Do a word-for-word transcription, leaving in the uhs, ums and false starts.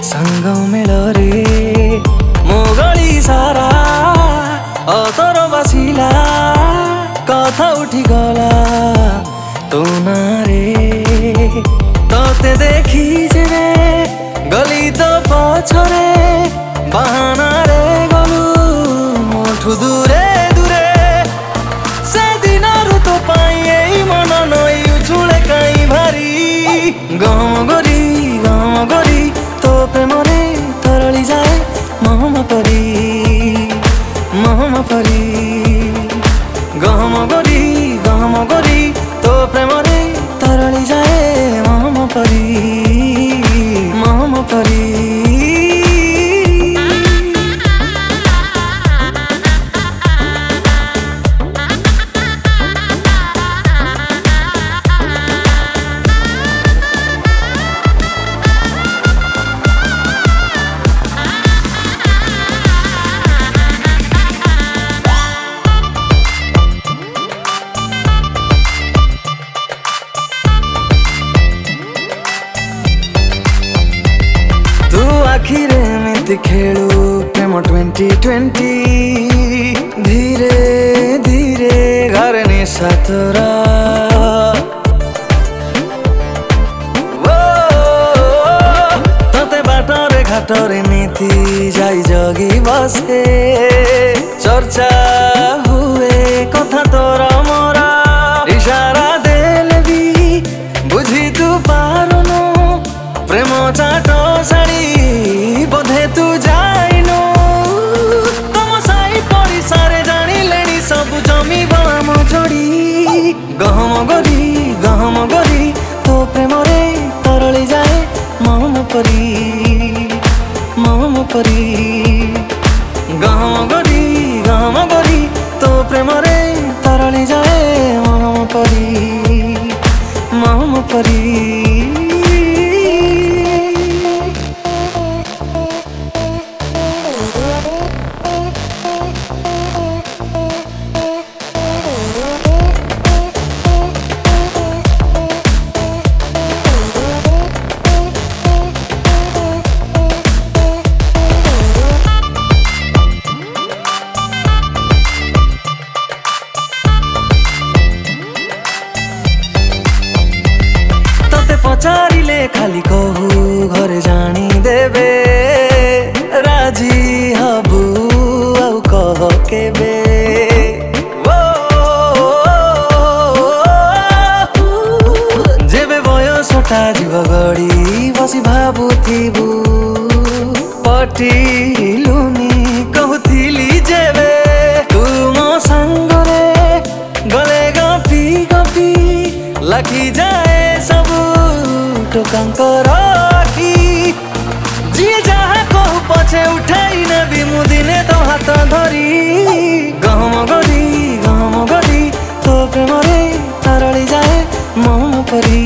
सांग मेलरे मो गली सारा अतर बासिला कथा उठी गला तो नारे तोते देखी जेबे गली तो पछरे बाहाना रे गलु मोठु दूरे दूरे से दिनरु तो पाई एई मन नई उछुले काई भारी गम गरी गम गरी तो प्रेमरे तरली जाए महम परी महम परी गम गरी गम गरी तो प्रेमरे तरली जाए महम परी महम परी। आखिरे एमती खेलु प्रेम ट्वेंटी ट्वेंटी धीरे धीरे घर निशा तोरा तोते बाटरे घाटरे नीति जाई जगी बसे चर्चा हुए कथा तोरा मोरा इशारा देले भी बुझी तू पारुनु प्रेम चाटो साड़ी बोधे तू जाइनु तम साई परिसारे जानी लेनी सब जमी बाम जोड़ी गहम गरी गहम गरी तो प्रेमरे तरली जाए महम परी महम परी गहम गरी गहम गरी तो प्रेमरे तरली जाए महम परी महम परी। पचारिले खाली कहू घरे जानी देबे राजी हबू आउ कह केबे जेबे बयसटा जीव गड़ी बसी भाबुथिबु पटिलुनी कहूथिली जेबे तू मो सांगरे गले गपी गपी लाखी जाए सबू टोकांकर आखी जी जहाँ कहू पछे उठाई नेबी मु दिने तो हाथ धरी गहम गरी गहम गरी तो प्रेमरे तरली जाए महम परी।